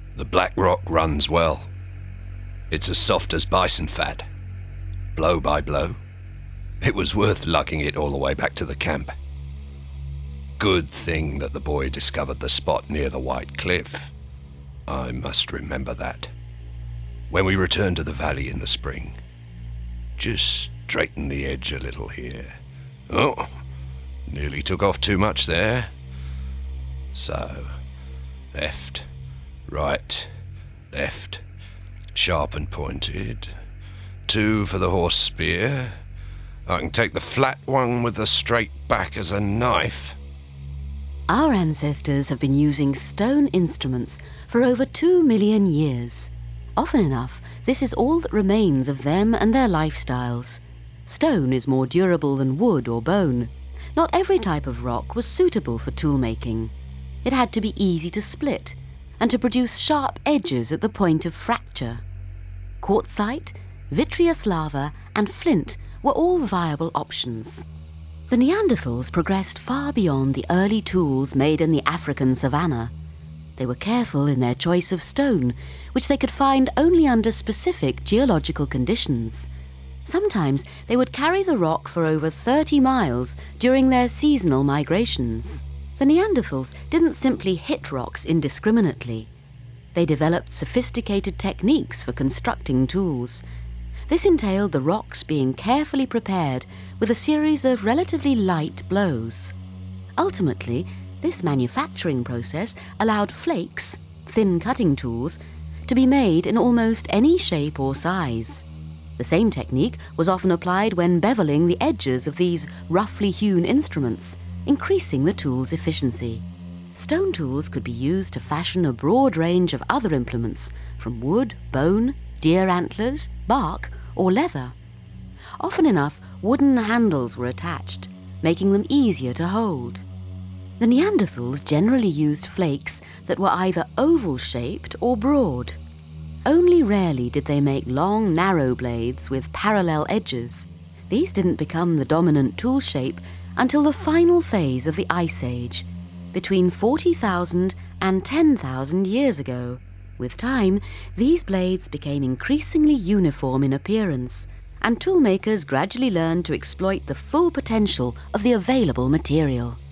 The black rock runs well. It's as soft as bison fat. Blow by blow. It was worth lugging it all the way back to the camp. Good thing that the boy discovered the spot near the White Cliff. I must remember that. When we return to the valley in the spring, just straighten the edge a little here. Oh, nearly took off too much there. So, left, right, left, sharp and pointed. 2 for the horse spear. I can take the flat one with the straight back as a knife. Our ancestors have been using stone instruments for over 2 million years. Often enough, this is all that remains of them and their lifestyles. Stone is more durable than wood or bone. Not every type of rock was suitable for tool-making. It had to be easy to split and to produce sharp edges at the point of fracture. Quartzite, vitreous lava, and flint were all viable options. The Neanderthals progressed far beyond the early tools made in the African savanna. They were careful in their choice of stone, which they could find only under specific geological conditions. Sometimes they would carry the rock for over 30 miles during their seasonal migrations. The Neanderthals didn't simply hit rocks indiscriminately. They developed sophisticated techniques for constructing tools. This entailed the rocks being carefully prepared with a series of relatively light blows. Ultimately, this manufacturing process allowed flakes, thin cutting tools, to be made in almost any shape or size. The same technique was often applied when beveling the edges of these roughly hewn instruments, increasing the tool's efficiency. Stone tools could be used to fashion a broad range of other implements, from wood, bone, deer antlers, bark, or leather. Often enough, wooden handles were attached, making them easier to hold. The Neanderthals generally used flakes that were either oval-shaped or broad. Only rarely did they make long, narrow blades with parallel edges. These didn't become the dominant tool shape until the final phase of the Ice Age, between 40,000 and 10,000 years ago. With time, these blades became increasingly uniform in appearance, and toolmakers gradually learned to exploit the full potential of the available material.